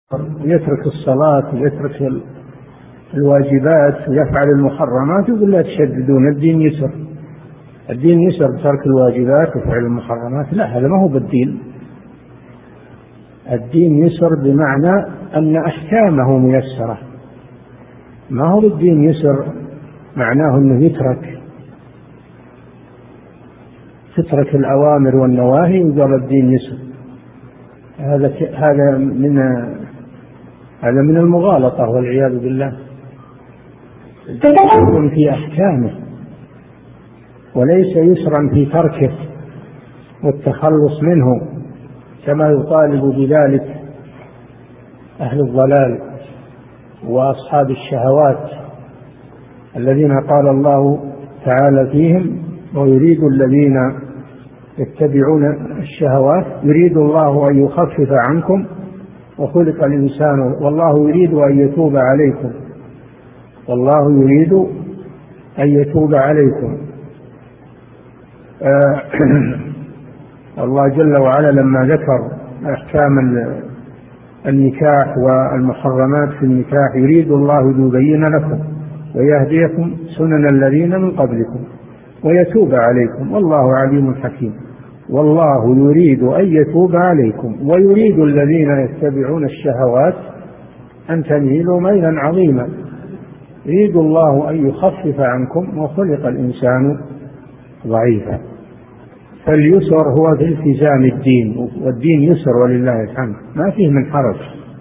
يترك الصلاة ويترك الواجبات ويفعل المحرمات ويقول لا تشددون، الدين يسر. الدين يسر بترك الواجبات وفعل المحرمات؟ لا، هذا ما هو بالدين. الدين يسر بمعنى أن أحكامه ميسرة، ما هو بالدين يسر معناه أنه تترك الأوامر والنواهي وقال الدين يسر. هذا من المغالطة والعياذ بالله. يسر في أحكامه وليس يسرا في تركه والتخلص منه كما يطالب بذلك أهل الضلال وأصحاب الشهوات الذين قال الله تعالى فيهم: ويريد الذين يتبعون الشهوات يريد الله أن يخفف عنكم وخلق الإنسان والله يريد أن يتوب عليكم، والله يريد أن يتوب عليكم. الله جل وعلا لما ذكر أحكام النكاح والمحرمات في النكاح: يريد الله أن يبين لكم ويهديكم سنن الذين من قبلكم ويتوب عليكم والله عليم حكيم. والله يريد أن يتوب عليكم ويريد الذين يتبعون الشهوات أن تميلوا ميلا عظيما. يريد الله أن يخفف عنكم وخلق الإنسان ضعيفا. فاليسر هو في التزام الدين، والدين يسر ولله الحمد، ما فيه من حرج.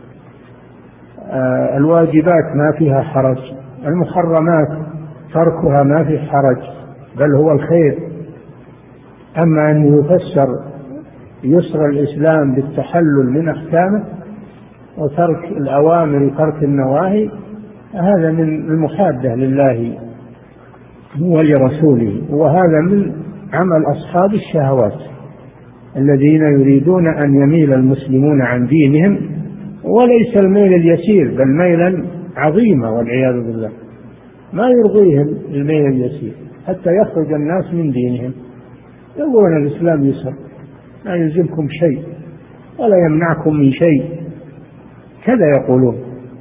الواجبات ما فيها حرج، المحرمات تركها ما فيه حرج بل هو الخير. أما أن يفسر يسر الإسلام بالتحلل من أحكامه وترك الأوامر وترك النواهي، هذا من المحادة لله ولرسوله، وهذا من عمل أصحاب الشهوات الذين يريدون أن يميل المسلمون عن دينهم، وليس الميل اليسير بل ميلا عظيما والعياذ بالله. ما يرضيهم الميل اليسير حتى يخرج الناس من دينهم. يقولون الإسلام يسر، لا يلزمكم شيء ولا يمنعكم من شيء، كذا يقولون.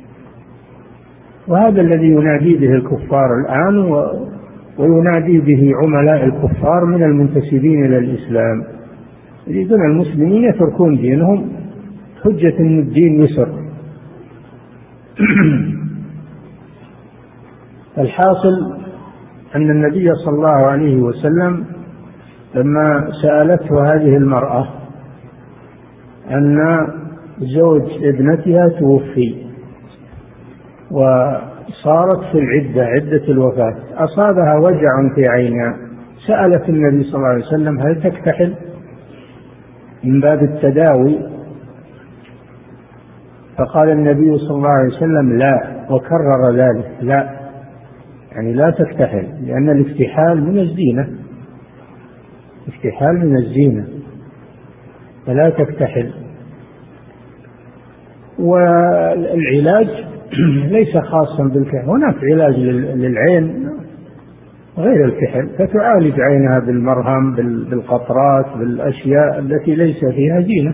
وهذا الذي ينادي به الكفار الآن وينادي به عملاء الكفار من المنتسبين إلى الإسلام. يريدون المسلمين يتركون دينهم حجة أن الدين يسر. الحاصل أن النبي صلى الله عليه وسلم لما سألته هذه المرأة أن زوج ابنتها توفي وصارت في عدة الوفاة، أصابها وجع في عينها، سألت النبي صلى الله عليه وسلم: هل تكتحل من باب التداوي؟ فقال النبي صلى الله عليه وسلم: لا، وكرر ذلك: لا، يعني لا تكتحل، لأن الاكتحال من الزينة، الاكتحال من الزينة، فلا تكتحل. والعلاج ليس خاصا بالكحل، هناك علاج للعين غير الكحل، فتعالج عينها بالمرهم، بالقطرات، بالأشياء التي ليس فيها زينة.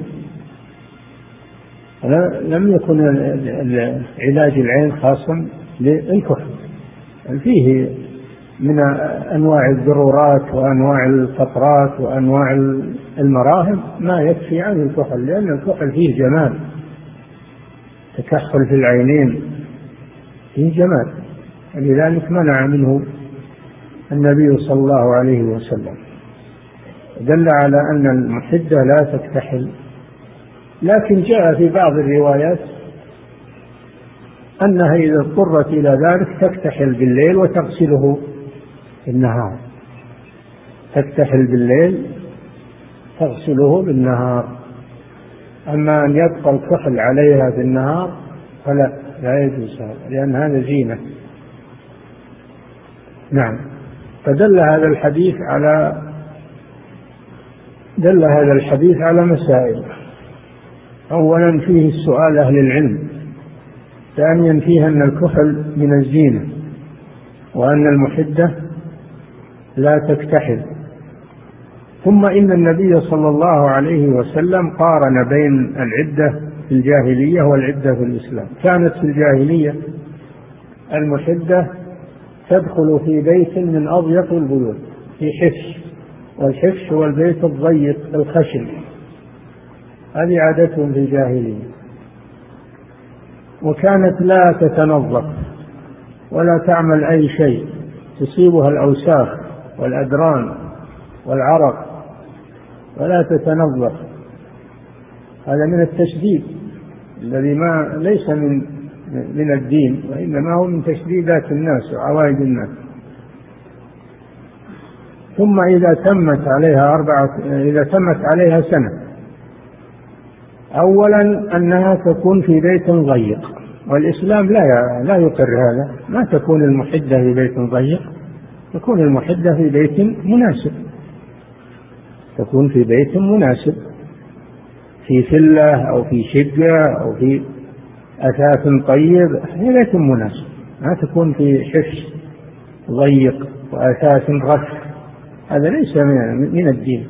لم يكن علاج العين خاصا للكحل، فيه من أنواع الضرورات وأنواع القطرات وأنواع المراهم ما يكفي عن الكحل، لأن الكحل فيه جمال، تكحل في العينين فيه جمال، لذلك منع منه النبي صلى الله عليه وسلم. دل على أن المحدة لا تكتحل. لكن جاء في بعض الروايات أنها إذا اضطرت إلى ذلك تكتحل بالليل وتغسله بالنهار، تكتحل بالليل تغسله بالنهار. أما أن يبقى الكحل عليها في النهار فلا، لا يجوز هذا، لأن هذا زينة. نعم. فدل هذا الحديث على مسائل: أولا فيه السؤال أهل العلم، ثانيا فيه أن الكحل من الزينة، وأن المحدة لا تكتحل. ثم إن النبي صلى الله عليه وسلم قارن بين العدة في في الجاهلية والعدة في الإسلام. كانت في الجاهلية المحدة تدخل في بيت من أضيق البيوت في حفش، والحفش هو البيت الضيق الخشن، هذه عادتهم في الجاهلية. وكانت لا تتنظف ولا تعمل أي شيء، تصيبها الأوساخ والأدران والعرق ولا تتنظف. هذا من التشديد الذي ما ليس من الدين، وإنما هو من تشديدات الناس وعوائد الناس. ثم إذا تمت عليها سنة، أولا أنها تكون في بيت ضيق، والإسلام لا يقر هذا. ما تكون المحدة في بيت ضيق، تكون المحدة في بيت مناسب، تكون في بيت مناسب، في فلة أو في شقة أو في أثاث طيب، في بيت مناسب. ما تكون في حفش ضيق وأثاث رف، هذا ليس من الدين.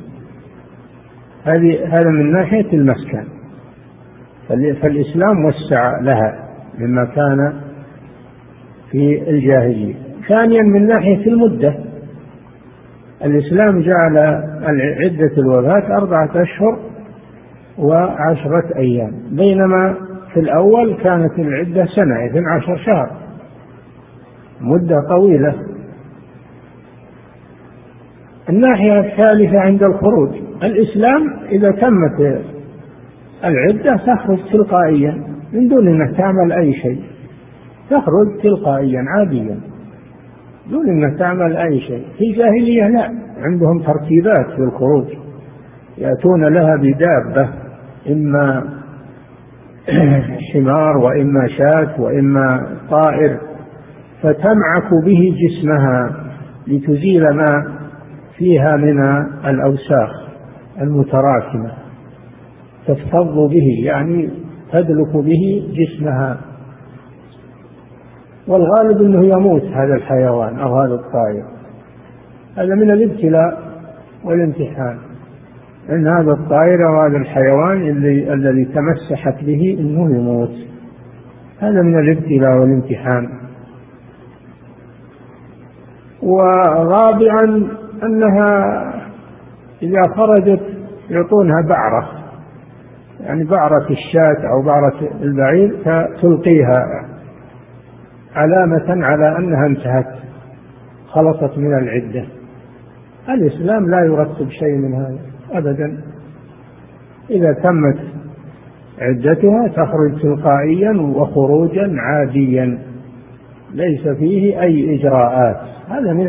هذا من ناحية المسكن، فالإسلام وسع لها مما كان في الجاهلية. ثانيا من ناحية المدة، الإسلام جعل عدة الوفاة 4 أشهر و10 أيام، بينما في الأول كانت العدة سنة 12 شهر، مدة طويلة. الناحية الثالثة عند الخروج، الإسلام إذا تمت العدة تخرج تلقائيا من دون أن تعمل أي شيء، تخرج تلقائيا عاديا دون أن تعمل أي شيء. في الجاهلية لا، عندهم ترتيبات في الخروج، يأتون لها بدابة، إما حمار وإما شاة وإما طائر، فتمعك به جسمها لتزيل ما فيها من الأوساخ المتراكمة، تفتض به يعني تدلك به جسمها. والغالب أنه يموت هذا الحيوان أو هذا الطائر. هذا من الابتلاء والامتحان، أن هذا الطائر وهذا الحيوان الذي تمسحت به أنه يموت. هذا من الابتلاء والامتحان. ورابعا أنها إذا خرجت يعطونها بعرة، يعني بعرة الشاة أو بعرة البعير، تلقيها علامة على أنها انتهت، خلصت من العدة. الإسلام لا يرتب شيء من هذا أبدا. إذا تمت عدتها تخرج تلقائيا وخروجا عاديا، ليس فيه أي إجراءات. هذا من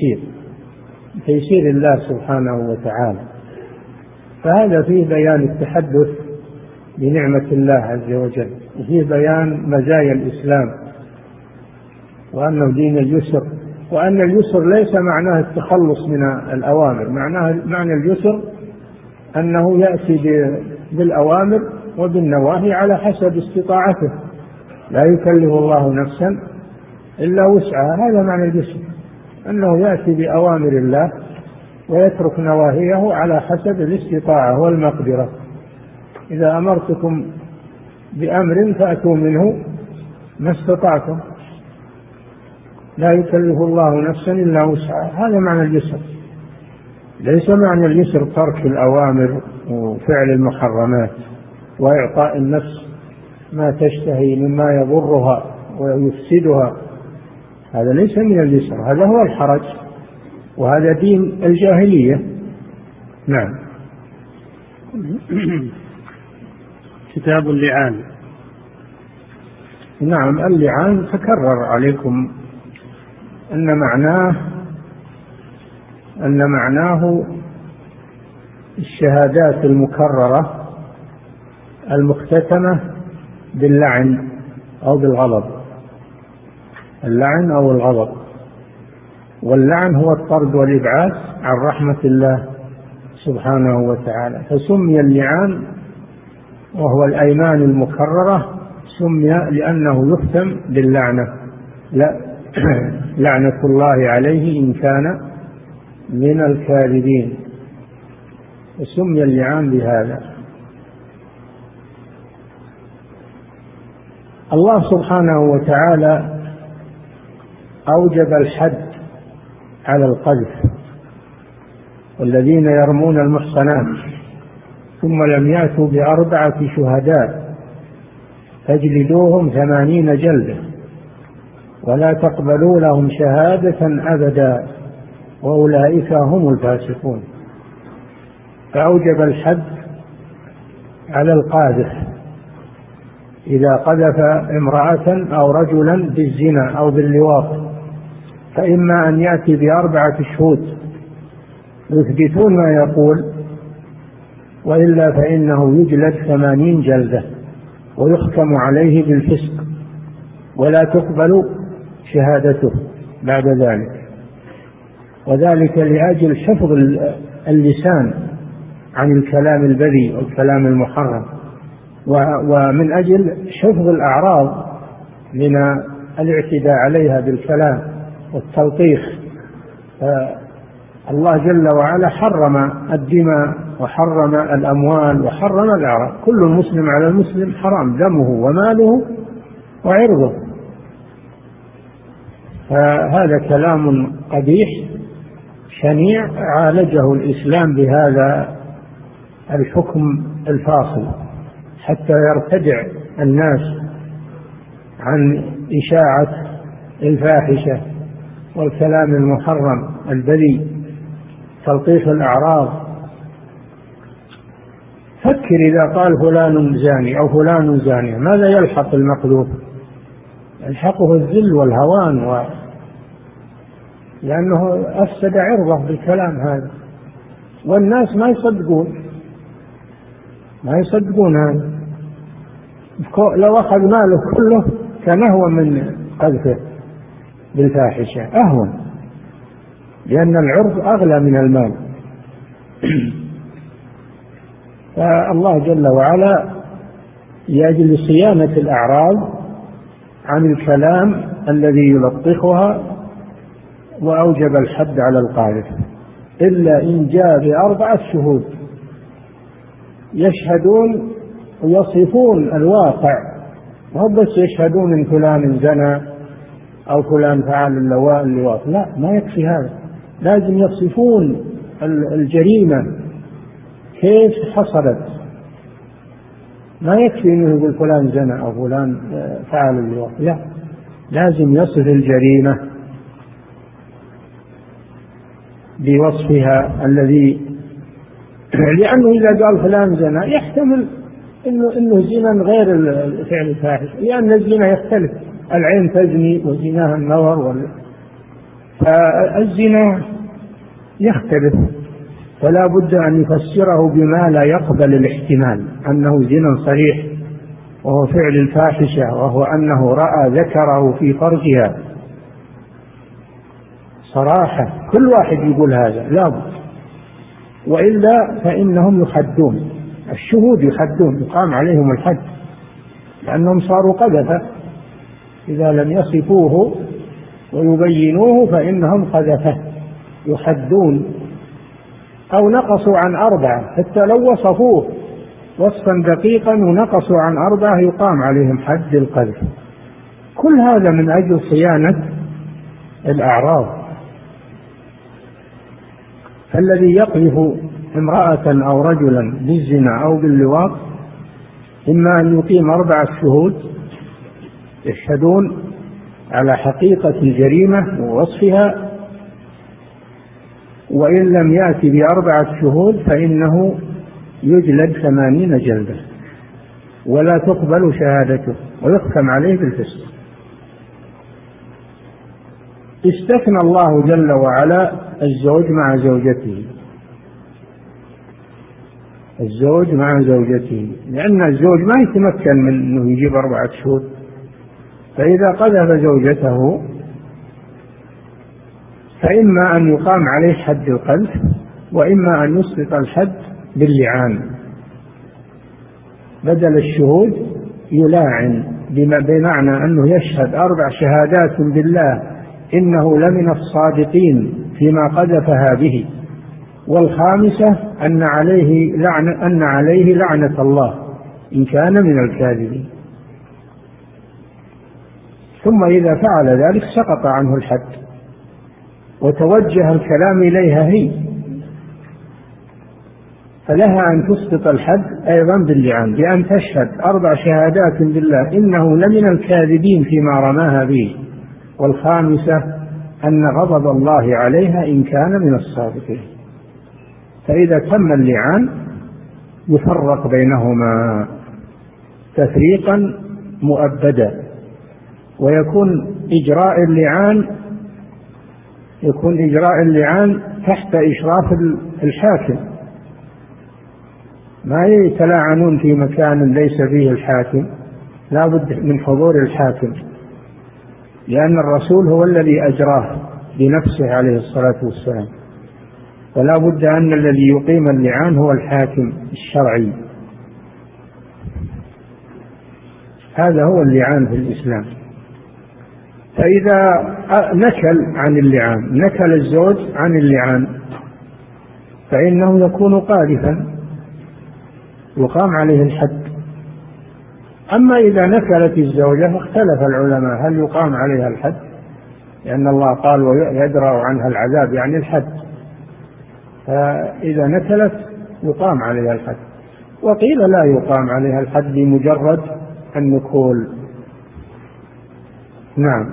تيسير الله سبحانه وتعالى. فهذا فيه بيان التحدث بنعمة الله عز وجل، وفيه بيان مزايا الإسلام، وأنه دين اليسر، وأن اليسر ليس معناه التخلص من الأوامر. معنى اليسر أنه يأتي بالأوامر وبالنواهي على حسب استطاعته، لا يكلف الله نفسا إلا وسعها. هذا معنى اليسر، أنه يأتي بأوامر الله ويترك نواهيه على حسب الاستطاعة والمقدرة. إذا أمرتكم بأمر فأتوا منه ما استطعتم، لا يكلف الله نفسا إلا وسعها. هذا معنى اليسر. ليس معنى اليسر ترك الأوامر وفعل المحرمات وإعطاء النفس ما تشتهي مما يضرها ويفسدها. هذا ليس من اليسر، هذا هو الحرج، وهذا دين الجاهلية. نعم. كتاب اللعان. نعم، اللعان تكرر عليكم أن معناه الشهادات المكررة المختتمة باللعن أو بالغضب، اللعن أو الغضب. واللعن هو الطرد والإبعاد عن رحمة الله سبحانه وتعالى، فسمي اللعان وهو الأيمان المكررة، سمي لأنه يختم باللعنة، لعنة الله عليه إن كان من الكاذبين، وسمي اللعان بهذا. الله سبحانه وتعالى أوجب الحد على القذف، والذين يرمون المحصنات ثم لم يأتوا ب4 شهداء فاجلدوهم 80 جلدة ولا تقبلوا لهم شهادة أبدا وأولئك هم الفاسقون. فأوجب الحد على القاذف إذا قذف امرأة أو رجلا بالزنا أو باللواط، فإما أن يأتي ب4 شهود يثبتون ما يقول، وإلا فإنه يجلد 80 جلدة ويحكم عليه بالفسق ولا تقبل شهادته بعد ذلك، وذلك لأجل حفظ اللسان عن الكلام البذيء والكلام المحرم، ومن أجل حفظ الأعراض من الاعتداء عليها بالكلام والتلطيخ. الله جل وعلا حرم الدماء وحرم الأموال وحرم الأعراض، كل المسلم على المسلم حرام دمه وماله وعرضه. فهذا كلام قبيح شنيع عالجه الإسلام بهذا الحكم الفاصل حتى يرتدع الناس عن إشاعة الفاحشة والكلام المحرم البذيء تلطيخ الأعراض. فكر إذا قال فلان زاني أو فلان زانية ماذا يلحق المقذوف؟ يلحقه الذل والهوان، لأنه أفسد عرضه بالكلام هذا، والناس ما يصدقون هذا. لو أخذ ماله كله كان أهون من قذفه بالفاحشة، أهون، لأن العرض أغلى من المال. فالله جل وعلا لأجل صيانة الأعراض عن الكلام الذي يلطخها وأوجب الحد على القاذف، إلا إن جاء ب4 شهود يشهدون ويصفون الواقع، مو بس يشهدون إن فلان زنى أو فلان فعل اللواط، لا، ما يكفي هذا، لازم يصفون الجريمة كيف حصلت. ما يكفي انه يقول فلان زنى او فلان فعل اللواط، لا، لازم يصف الجريمة بوصفها الذي، لأنه إذا قال فلان زنى يحتمل إنه زنا غير فعل الفاحش، لأن الزنا يختلف، العين تزني وزناها النظر، فالزنا يختلف، فلا بد أن يفسره بما لا يقبل الاحتمال، أنه زنا صريح وهو فعل الفاحشة، وهو أنه رأى ذكره في فرجها صراحة، كل واحد يقول هذا لا بد، وإلا فإنهم يحدون، الشهود يحدون، يقام عليهم الحد، لأنهم صاروا قذفة، إذا لم يصفوه ويبينوه فإنهم قذفة يحدون، أو نقصوا عن 4، حتى لو وصفوه وصفا دقيقا ونقصوا عن 4 يقام عليهم حد القذف. كل هذا من أجل صيانة الأعراض. فالذي يقذف امرأة أو رجلا بالزنا أو باللواط إما أن يقيم 4 شهود يشهدون على حقيقة الجريمة ووصفها، وإن لم يأتي ب4 شهود فإنه يجلد 80 جلدة ولا تقبل شهادته ويحكم عليه بالفسق. استثنى الله جل وعلا الزوج مع زوجته، الزوج مع زوجته، لأن الزوج ما يتمكن من أنه يجيب 4 شهود، فإذا قذف زوجته فإما أن يقام عليه حد القذف، وإما أن يسقط الحد باللعان، بدل الشهود يلاعن، بمعنى أنه يشهد 4 شهادات بالله إنه لمن الصادقين فيما قذفها به، والخامسة أن عليه لعنة الله إن كان من الكاذبين. ثم إذا فعل ذلك سقط عنه الحد وتوجه الكلام إليها هي، فلها أن تسقط الحد أيضا باللعان بأن تشهد 4 شهادات بالله إنه لمن الكاذبين فيما رماها به، والخامسة أن غضب الله عليها إن كان من الصادقين. فإذا تم اللعان يفرق بينهما تفريقا مؤبدا، ويكون إجراء اللعان تحت إشراف الحاكم، ما يتلاعنون في مكان ليس فيه الحاكم، لا بد من حضور الحاكم، لأن الرسول هو الذي أجراه بنفسه عليه الصلاة والسلام، ولا بد أن الذي يقيم اللعان هو الحاكم الشرعي. هذا هو اللعان في الإسلام. فإذا نكل الزوج عن اللعان فإنه يكون قاذفا يقام عليه الحد. أما إذا نكلت الزوجة فاختلف العلماء هل يقام عليها الحد، لأن الله قال ويدرأ عنها العذاب يعني الحد، فإذا نكلت يقام عليها الحد، وقيل لا يقام عليها الحد بمجرد النكول. نعم.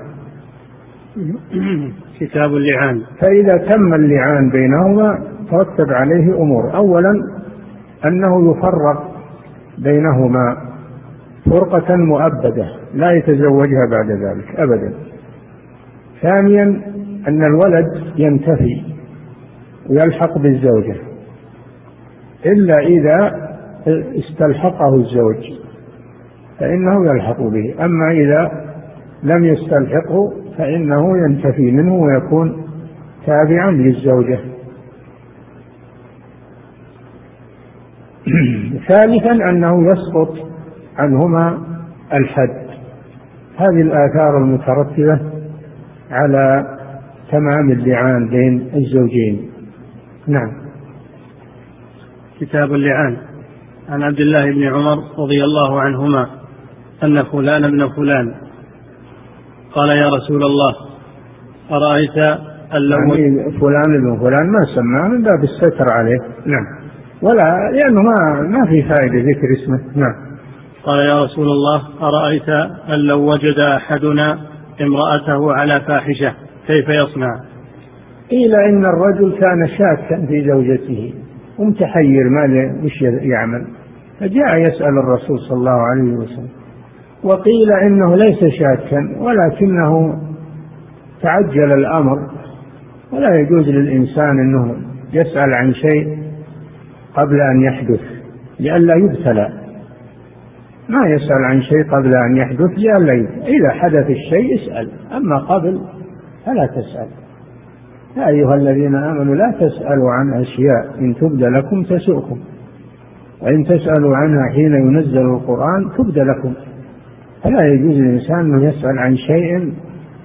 كتاب اللعان. فإذا تم اللعان بينهما ترتب عليه أمور: أولا أنه يفرق بينهما فرقة مؤبدة لا يتزوجها بعد ذلك أبدا. ثانيا أن الولد ينتفي ويلحق بالزوجة إلا إذا استلحقه الزوج فإنه يلحق به، أما إذا لم يستلحقه فإنه ينتفي منه ويكون تابعا للزوجة. ثالثا أنه يسقط عنهما الحد. هذه الآثار المترتبة على تمام اللعان بين الزوجين. نعم. كتاب اللعان. عن عبد الله بن عمر رضي الله عنهما أن فلان ابن فلان قال يا رسول الله أرأيت يعني فلان ابن فلان ما سماه من باب الستر عليه. نعم. ولا لأنه ما في فائدة ذكر اسمه. نعم. قال يا رسول الله أرأيت أن لو وجد أحدنا امرأته على فاحشة كيف يصنع؟ قيل إن الرجل كان شاكا في زوجته ومتحير وش يعمل، فجاء يسأل الرسول صلى الله عليه وسلم، وقيل إنه ليس شاكا ولكنه تعجل الأمر، ولا يجوز للإنسان أنه يسأل عن شيء قبل أن يحدث لئلا يبتلى، ما يسأل عن شيء قبل أن يحدث لئلا يبتلى. إذا حدث الشيء اسأل، أما قبل فلا تسأل. يا أيها الذين آمنوا لا تسألوا عن أشياء إن تبد لكم تسؤكم وإن تسألوا عنها حين ينزل القرآن تبد لكم. فلا يجوز الإنسان أن يسأل عن شيء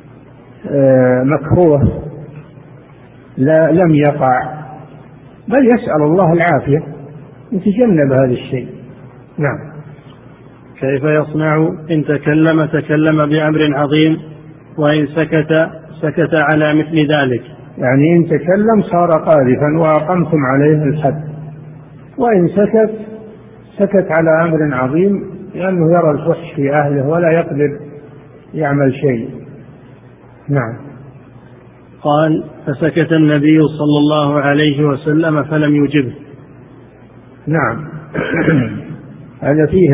مكروه لم يقع، بل يسأل الله العافية يتجنب هذا الشيء. نعم. كيف يصنع إن تكلم بأمر عظيم وإن سكت على مثل ذلك؟ يعني إن تكلم صار قاذفا وأقمتم عليه الحد، وإن سكت على أمر عظيم لأنه يرى الفحش في أهله ولا يقدر يعمل شيء. نعم. قال فسكت النبي صلى الله عليه وسلم فلم يجبه. نعم. هذا فيه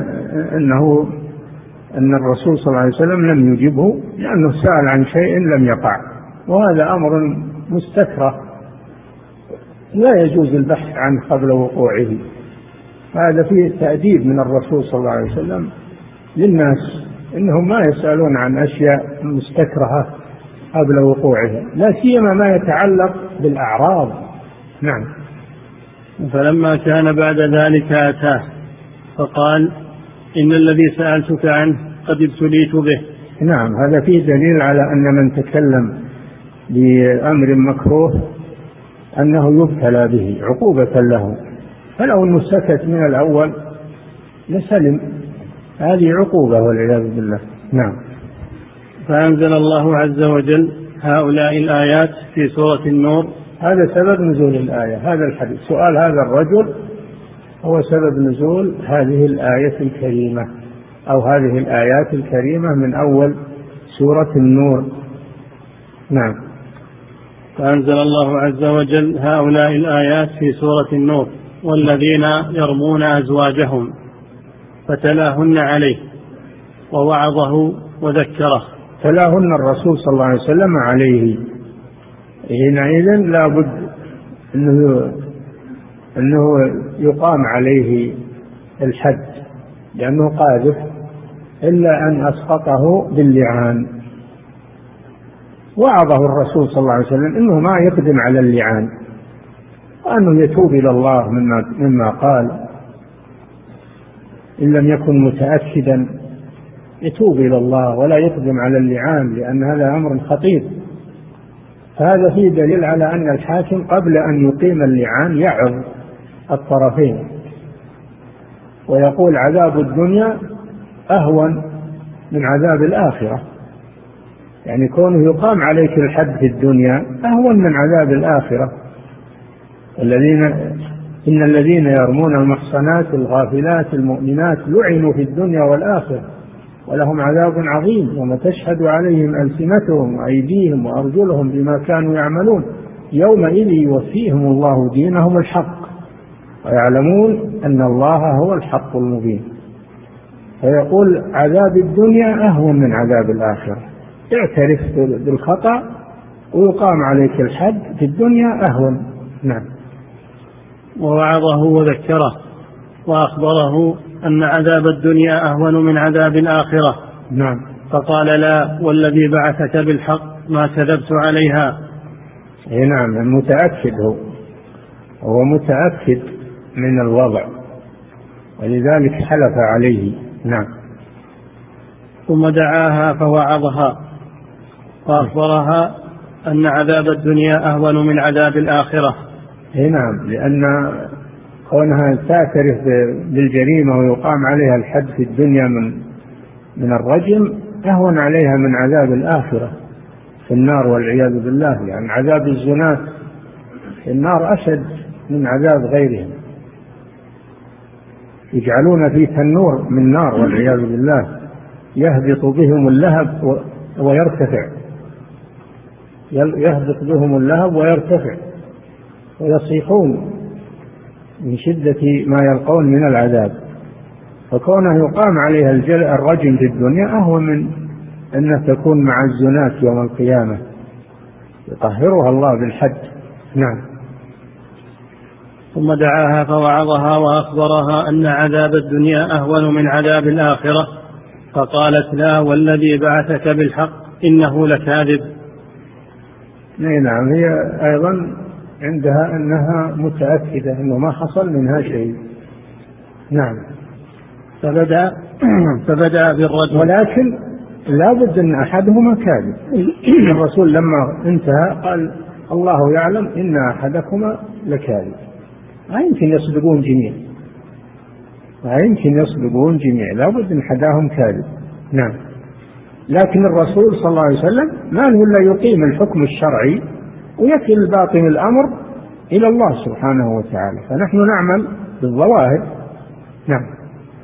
أن الرسول صلى الله عليه وسلم لم يجبه لأنه سأل عن شيء لم يقع، وهذا أمر مستكره لا يجوز البحث عنه قبل وقوعه. هذا فيه تأديب من الرسول صلى الله عليه وسلم للناس إنهم ما يسألون عن أشياء مستكرهة قبل وقوعها، لا سيما ما يتعلق بالأعراض. نعم. فلما كان بعد ذلك أتاه فقال إن الذي سألتك عنه قد ابتليت به. نعم. هذا فيه دليل على أن من تكلم بأمر مكروه أنه يبتلى به عقوبة له، فلو أنه سكت من الأول لسلم، هذه عقوبة والعياذ بالله. نعم. فأنزل الله عز وجل هؤلاء الآيات في سورة النور. هذا سبب نزول الآية، هذا الحديث، سؤال هذا الرجل هو سبب نزول هذه الآية الكريمة أو هذه الآيات الكريمة من أول سورة النور. نعم. فأنزل الله عز وجل هؤلاء الآيات في سورة النور: والذين يرمون أزواجهم، فتلاهن عليه ووعظه وذكره. تلاهن الرسول صلى الله عليه وسلم عليه، حينئذ لا بد أنه يقام عليه الحد لأنه قاذف، إلا أن أسقطه باللعان. وعظه الرسول صلى الله عليه وسلم أنه ما يقدم على اللعان، وأنه يتوب إلى الله مما قال، إن لم يكن متأكدا يتوب إلى الله ولا يقدم على اللعان، لأن هذا أمر خطير. فهذا فيه دليل على أن الحاكم قبل أن يقيم اللعان يعظ الطرفين ويقول عذاب الدنيا أهون من عذاب الآخرة، يعني كونه يقام عليك الحد في الدنيا أهون من عذاب الآخرة. إن الذين يرمون المحصنات الغافلات المؤمنات لعنوا في الدنيا والآخرة ولهم عذاب عظيم، وما تشهد عليهم ألسنتهم وأيديهم وأرجلهم بما كانوا يعملون، يومئذ يوفيهم الله دينهم الحق ويعلمون أن الله هو الحق المبين. فيقول عذاب الدنيا أهون من عذاب الآخرة، اعترف بالخطأ ويقام عليك الحد في الدنيا أهون. نعم. ووعظه وذكره وأخبره أن عذاب الدنيا أهون من عذاب الآخرة. نعم. فقال: لا والذي بعثك بالحق ما كذبت عليها. نعم، متأكد، هو متأكد من الوضع ولذلك حلف عليه. نعم. ثم دعاها فوعظها وأخبرها أن عذاب الدنيا أهون من عذاب الآخرة. نعم، لأن كونها تعترف بالجريمة ويقام عليها الحد في الدنيا من الرجم أهون عليها من عذاب الآخرة في النار والعياذ بالله، يعني عذاب الزناة في النار أشد من عذاب غيرهم، يجعلون في تنور من نار والعياذ بالله يهبط بهم اللهب ويرتفع، يهبط بهم اللهب ويرتفع ويصيحون من شدة ما يلقون من العذاب. فكونه يقام عليها الرجم في الدنيا أهون من أن تكون مع الزناة يوم القيامة يطهرها الله بالحد. نعم. ثم دعاها فوعظها وأخبرها أن عذاب الدنيا أهون من عذاب الآخرة، فقالت: لا والذي بعثك بالحق إنه لكاذب. نعم، هي أيضا عندها أنها متأكدة أنه ما حصل منها شيء. نعم. فبدأ بالرجل، ولكن لا بد أن أحدهما كاذب. الرسول لما انتهى قال: الله يعلم إن أحدكما لكاذب. ما يمكن يصدقون جميع، لا بد أن أحدهم كاذب. نعم. لكن الرسول صلى الله عليه وسلم ما له إلا يقيم الحكم الشرعي ويكل باطن الأمر إلى الله سبحانه وتعالى، فنحن نعمل بالظواهر. نعم.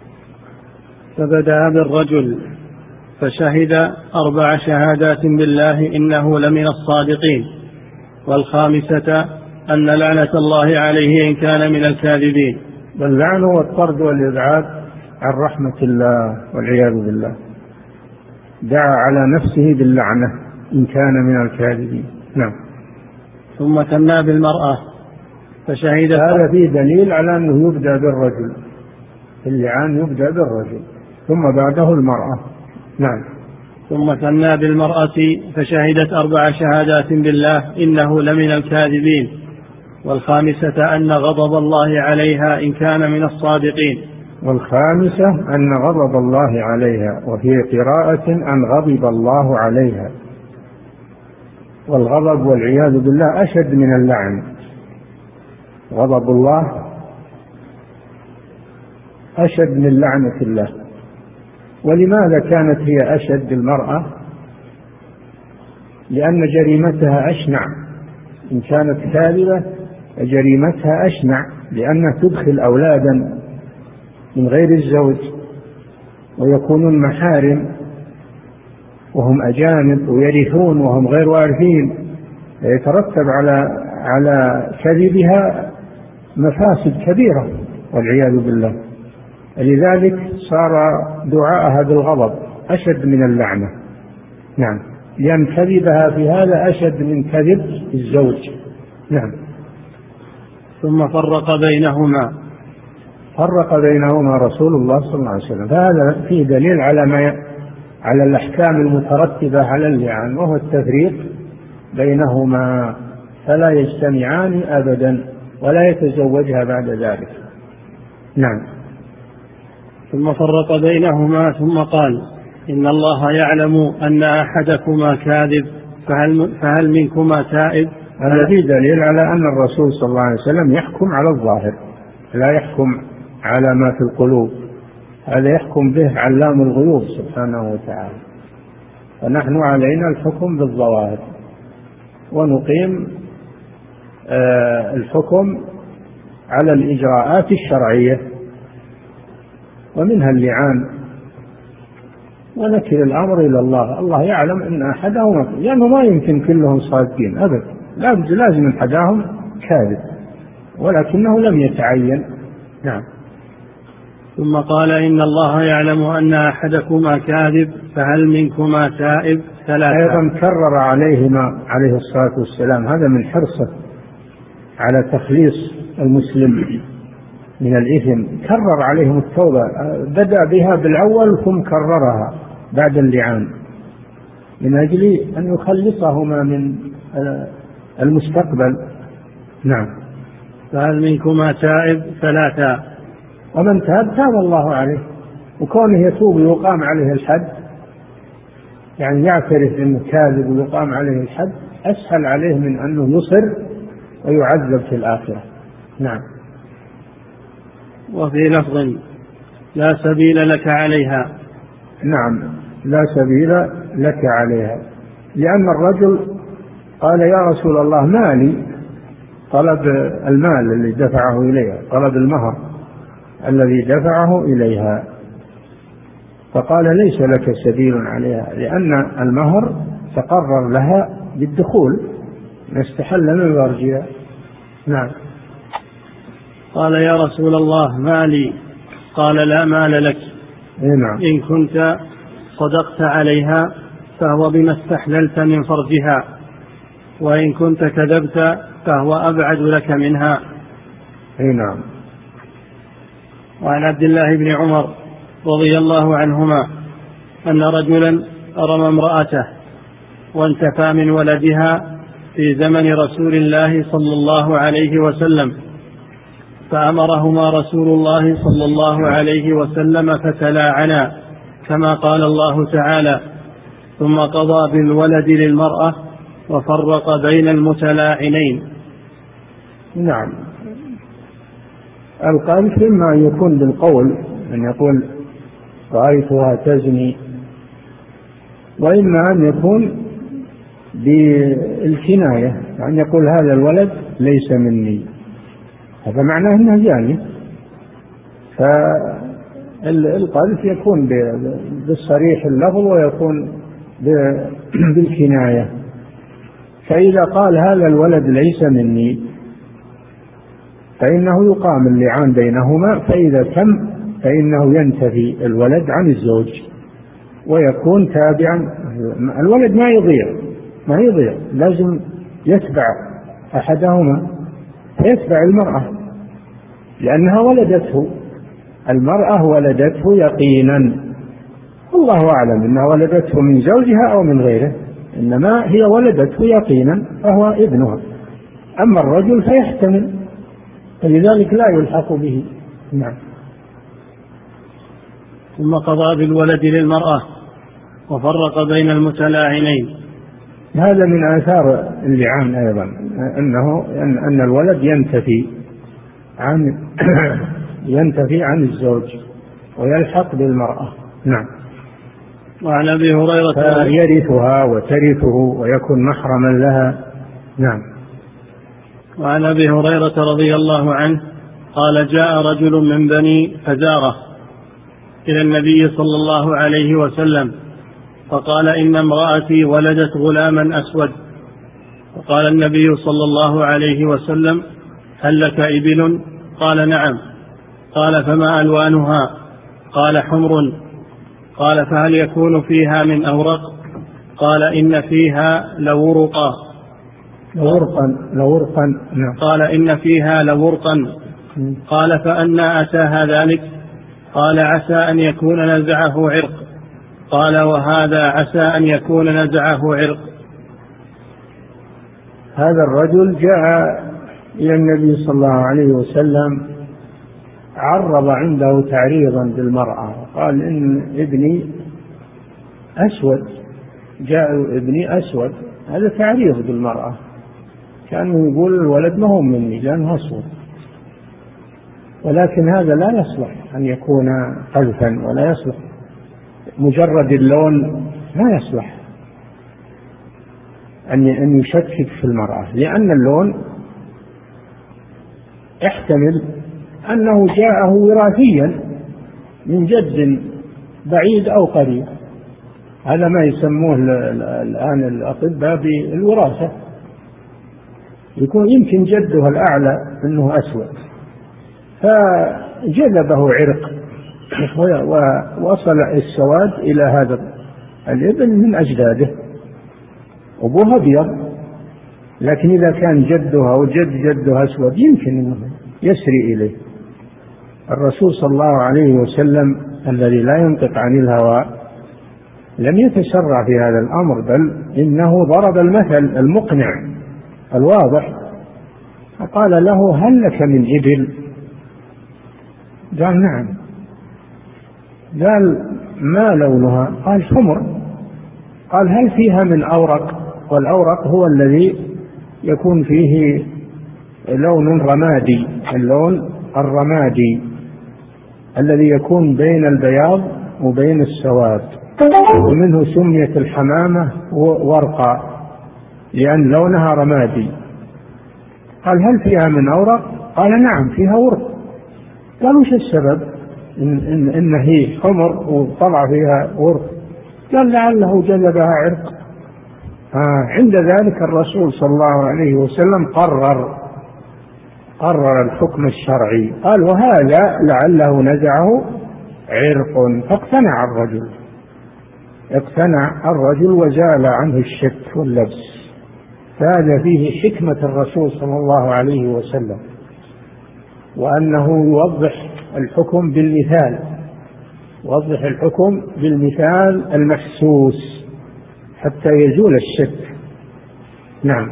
فبدأ بالرجل فشهد 4 شهادات بالله إنه لمن الصادقين، والخامسة أن لعنة الله عليه إن كان من الكاذبين. واللعن هو الطرد والإبعاد عن رحمة الله والعياذ بالله، دعا على نفسه باللعنة إن كان من الكاذبين. نعم. ثم ثنى بالمرأة فشهد. هذا فيه دليل على أنه يبدأ بالرجل، اللعان يبدأ بالرجل ثم بعده المرأة. نعم. ثم ثنى بالمرأة فشهدت 4 شهادات بالله إنه لمن الكاذبين، والخامسة أن غضب الله عليها إن كان من الصادقين. والخامسة أن غضب الله عليها، وفي قراءة أن غضب الله عليها. والغضب والعياذ بالله أشد من اللعن، غضب الله أشد من لعنة الله. ولماذا كانت هي أشد المرأة؟ لأن جريمتها أشنع. إن كانت كاذبة جريمتها أشنع، لأنها تدخل أولادا من غير الزوج ويكونون محارم وهم أجانب ويرثون وهم غير وارثين، يترتب على كذبها مفاسد كبيرة والعياذ بالله. لذلك صار دعاءها بالغضب أشد من اللعنة. نعم، لأن كذبها في هذا أشد من كذب الزوج. نعم. ثم فرق بينهما رسول الله صلى الله عليه وسلم. فهذا فيه دليل على الأحكام المترتبة على اللعان، وهو التفريق بينهما، فلا يجتمعان أبدا ولا يتزوجها بعد ذلك. نعم. ثم فرق بينهما ثم قال: إن الله يعلم أن أحدكما كاذب فهل منكما تائب؟ هذا فيه دليل على أن الرسول صلى الله عليه وسلم يحكم على الظاهر، لا يحكم على ما في القلوب، هذا يحكم به علام الغيوب سبحانه وتعالى. فنحن علينا الحكم بالظواهر، ونقيم الحكم على الإجراءات الشرعية ومنها اللعان، ونكل الأمر إلى الله. الله يعلم أن أحدهم، لأنه ما يمكن كلهم صادقين أبدا، لازم أحدهم كاذب، ولكنه لم يتعين. نعم. ثم قال: إن الله يعلم أن أحدكما كاذب فهل منكما تائب؟ ثلاثة. أيضا كرر عليهما عليه الصلاة والسلام، هذا من حرصه على تخليص المسلم من الإثم، كرر عليهم التوبة، بدأ بها بالأول ثم كررها بعد اللعان من أجل أن يخلصهما من المستقبل. نعم. فهل منكما تائب؟ ثلاثة. ومن تاب تاب الله عليه، وكونه يتوب ويقام عليه الحد، يعني يعترف أنه كاذب ويقام عليه الحد، أسهل عليه من أنه يصر ويعذب في الآخرة. نعم. وفي لفظ: لا سبيل لك عليها. نعم، لا سبيل لك عليها، لأن الرجل قال: يا رسول الله مالي، طلب المال الذي دفعه إليها، طلب المهر الذي دفعه إليها، فقال: ليس لك سبيل عليها، لأن المهر تقرر لها بالدخول، استحل من فرجها. نعم. قال: يا رسول الله مالي. قال: لا مال لك. نعم. إن كنت صدقت عليها فهو بما استحللت من فرجها، وإن كنت كذبت فهو أبعد لك منها. نعم. وعن عبد الله بن عمر رضي الله عنهما أن رجلا رمى امرأته وانتفى من ولدها في زمن رسول الله صلى الله عليه وسلم، فأمرهما رسول الله صلى الله عليه وسلم فتلاعنا كما قال الله تعالى: ثم قضى بالولد للمرأة وفرق بين المتلاعنين. نعم. القذف إما أن يكون بالقول، أن يقول رأيتها تزني، وإما أن يكون بالكناية، أن يقول هذا الولد ليس مني، هذا معناه أنه زاني. فالقذف يكون بالصريح اللفظ ويكون بالكناية. فإذا قال هذا الولد ليس مني فإنه يقام اللعان بينهما، فإذا تم فإنه ينتفي الولد عن الزوج ويكون تابعا. الولد ما يضيع، لازم يتبع أحدهما، فيتبع المرأة لأنها ولدته، المرأة ولدته يقينا، الله أعلم إنها ولدته من زوجها أو من غيره، إنما هي ولدته يقينا فهو ابنها. أما الرجل فيحتمل، فلذلك لا يلحق به. نعم. ثم قضى بالولد للمرأة وفرق بين المتلاعنين. هذا من آثار اللعان أيضا، أن الولد ينتفي عن الزوج ويلحق بالمرأة. نعم. وعن أبي هريرة فيرثها وترثه ويكون محرما لها. نعم. وعن أبي هريرة رضي الله عنه قال جاء رجل من بني فزارة إلى النبي صلى الله عليه وسلم فقال إن امرأتي ولدت غلاما أسود، فقال النبي صلى الله عليه وسلم هل لك إبل؟ قال نعم. قال فما ألوانها؟ قال حمر. قال فهل يكون فيها من أورق؟ قال إن فيها لورقا. نعم. قال إن فيها لورقا. قال فأنى أتاها ذلك؟ قال عسى أن يكون نزعه عرق. قال وهذا عسى أن يكون نزعه عرق. هذا الرجل جاء إلى النبي صلى الله عليه وسلم، عرض عنده تعريضا بالمرأة، قال إن ابني أسود، جاء ابني أسود. هذا تعريض بالمرأة، كانوا يقول الولد ما هو مني لأنه أسود، ولكن هذا لا يصلح أن يكون قذفا، ولا يصلح مجرد اللون، لا يصلح أن يشكك في المرأة، لأن اللون يحتمل أنه جاءه وراثيا من جد بعيد أو قريب. هذا ما يسموه الآن الأطباء بالوراثة، يكون يمكن جده الأعلى أنه أسود فجذبه عرق ووصل السواد إلى هذا الابن من أجداده، أبوه أبيض، لكن إذا كان جدها وجده أسود يمكن أنه يسري إليه. الرسول صلى الله عليه وسلم الذي لا ينطق عن الهوى لم يتسرع في هذا الأمر، بل إنه ضرب المثل المقنع الواضح، فقال له هل لك من إبل؟ قال نعم. قال ما لونها؟ قال حمر. قال هل فيها من أورق؟ والأورق هو الذي يكون فيه لون رمادي، اللون الرمادي الذي يكون بين البياض وبين السواد، ومنه سميت الحمامة ورقا لأن لونها رمادي. قال هل فيها من أورق؟ قال نعم فيها ورق. قال وش السبب إن هي حمر وطلع فيها ورق؟ قال لعله جذبها عرق. عند ذلك الرسول صلى الله عليه وسلم قرر الحكم الشرعي، قال وهذا لعله نزعه عرق. اقتنع الرجل وزال عنه الشك واللبس. فهذا فيه حكمة الرسول صلى الله عليه وسلم، وأنه يوضح الحكم بالمثال المحسوس حتى يزول الشك. نعم.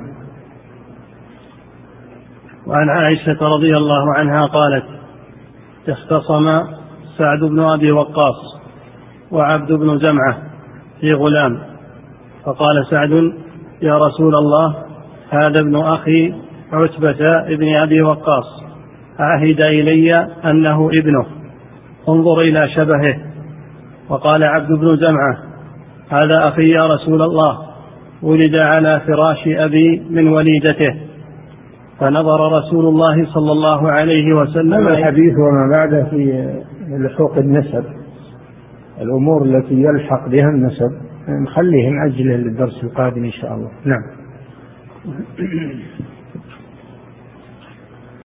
وعن عائشة رضي الله عنها قالت اختصم سعد بن أبي وقاص وعبد بن زمعة في غلام، فقال سعد يا رسول الله هذا ابن أخي عتبة ابن أبي وقاص عهد إلي أنه ابنه، انظر إلى شبهه. وقال عبد بن زمعة هذا أخي يا رسول الله، ولد على فراش أبي من وليدته. فنظر رسول الله صلى الله عليه وسلم. هذا الحديث وما بعده في لحوق النسب، الأمور التي يلحق بها النسب نخليه من أجله للدرس القادم إن شاء الله. نعم.